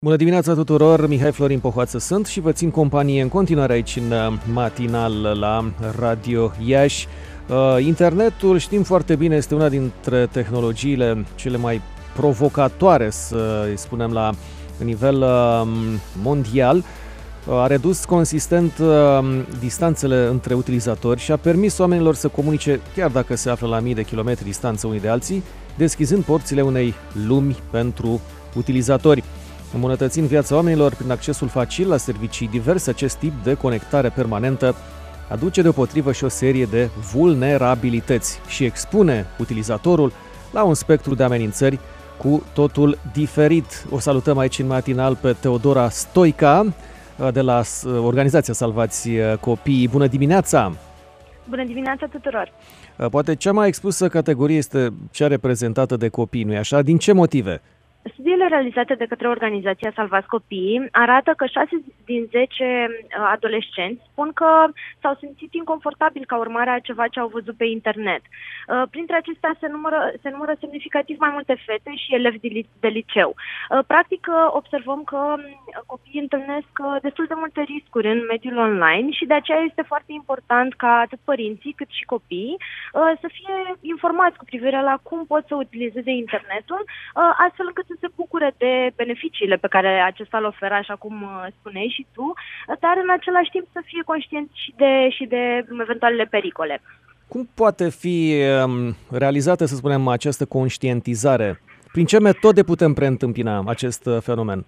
Bună dimineața tuturor, Mihai Florin Pohoață sunt și vă țin companie în continuare aici în matinal la Radio Iași. Internetul, știm foarte bine, este una dintre tehnologiile cele mai provocatoare, să îi spunem, la nivel mondial. A redus consistent distanțele între utilizatori și a permis oamenilor să comunice, chiar dacă se află la mii de kilometri distanță unii de alții, deschizând porțile unei lumi pentru utilizatori. Îmbunătățind viața oamenilor prin accesul facil la servicii diverse, acest tip de conectare permanentă aduce deopotrivă și o serie de vulnerabilități și expune utilizatorul la un spectru de amenințări cu totul diferit. O salutăm aici în matinal pe Teodora Stoica de la organizația Salvați Copiii. Bună dimineața! Bună dimineața tuturor! Poate cea mai expusă categorie este cea reprezentată de copii, nu-i așa? Din ce motive? Studiile realizate de către organizația Salvați Copiii arată că 6 din 10 adolescenți spun că s-au simțit inconfortabil ca urmare a ceva ce au văzut pe internet. Printre acestea se numără semnificativ mai multe fete și elevi de liceu. Practic observăm că copiii întâlnesc destul de multe riscuri în mediul online și de aceea este foarte important ca atât părinții cât și copiii să fie informați cu privire la cum pot să utilizeze internetul, astfel încât să se bucure de beneficiile pe care acesta le oferă, așa cum spuneai și tu, dar în același timp să fie conștienți și de eventualele pericole. Cum poate fi realizată, să spunem, această conștientizare? Prin ce metode putem preîntâmpina acest fenomen?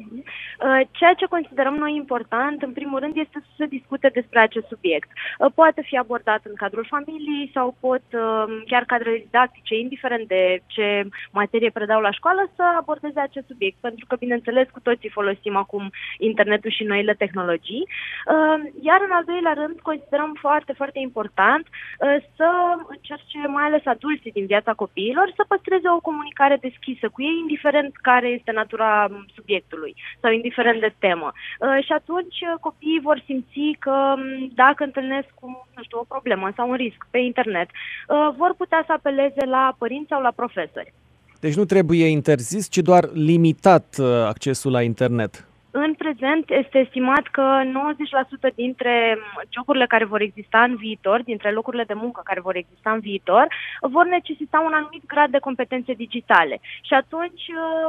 Ceea ce considerăm noi important, în primul rând, este să se discute despre acest subiect. Poate fi abordat în cadrul familiei sau pot chiar cadrele didactice, indiferent de ce materie predau la școală, să abordeze acest subiect, pentru că, bineînțeles, cu toții folosim acum internetul și noile tehnologii. Iar, în al doilea rând, considerăm foarte, foarte important să încerce, mai ales adulții din viața copiilor, să păstreze o comunicare deschisă cu ei, indiferent care este natura subiectului sau indiferent de temă. Și atunci copiii vor simți că dacă întâlnesc o problemă sau un risc pe internet, vor putea să apeleze la părinți sau la profesori. Deci nu trebuie interzis, ci doar limitat accesul la internet. În prezent este estimat că 90% dintre joburile care vor exista în viitor, dintre locurile de muncă care vor exista în viitor, vor necesita un anumit grad de competențe digitale. Și atunci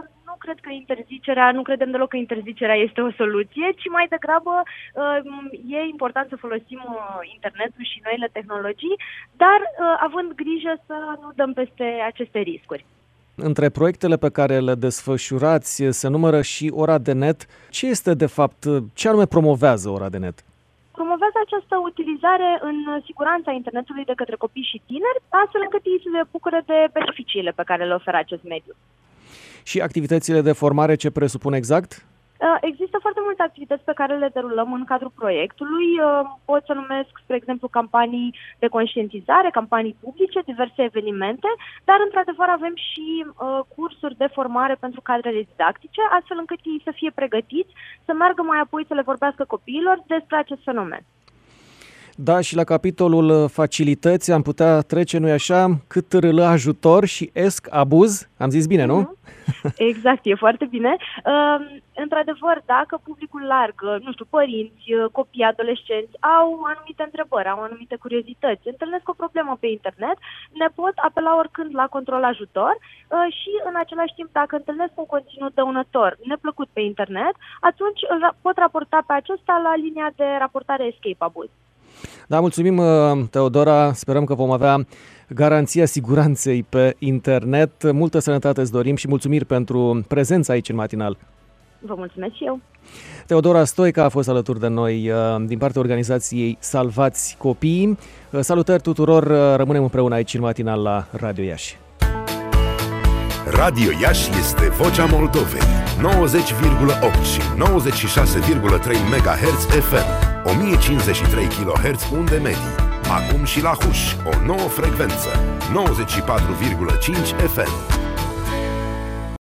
nu credem deloc că interzicerea este o soluție, ci mai degrabă e important să folosim internetul și noile tehnologii, dar având grijă să nu dăm peste aceste riscuri. Între proiectele pe care le desfășurați se numără și Ora de Net. Ce este, de fapt, ce anume promovează Ora de Net? Promovează această utilizare în siguranța internetului de către copii și tineri, astfel încât ei să se bucure de beneficiile pe care le oferă acest mediu. Și activitățile de formare ce presupun exact? Există foarte multe activități pe care le derulăm în cadrul proiectului. Pot să numesc, spre exemplu, campanii de conștientizare, campanii publice, diverse evenimente, dar, într-adevăr, avem și cursuri de formare pentru cadrele didactice, astfel încât ei să fie pregătiți să meargă mai apoi să le vorbească copiilor despre acest fenomen. Da, și la capitolul facilități am putea trece, nu-i așa, cât râlă ajutor și esc abuz. Am zis bine, nu? Exact, e foarte bine. Într-adevăr, dacă publicul larg, părinți, copii, adolescenți, au anumite întrebări, au anumite curiozități, întâlnesc o problemă pe internet, ne pot apela oricând la control ajutor și, în același timp, dacă întâlnesc un conținut dăunător neplăcut pe internet, atunci pot raporta pe acesta la linia de raportare Escape Abuz. Da, mulțumim, Teodora. Sperăm că vom avea garanția siguranței pe internet. Multă sănătate îți dorim și mulțumiri pentru prezența aici în matinal. Vă mulțumesc și eu. Teodora Stoica a fost alături de noi din partea organizației Salvați Copiii. Salutări tuturor, rămânem împreună aici în matinal la Radio Iași. Radio Iași este vocea Moldovei, 90,8 și 96,3 MHz FM, 1053 kHz unde medii. Acum și la Huș, o nouă frecvență, 94,5 FM.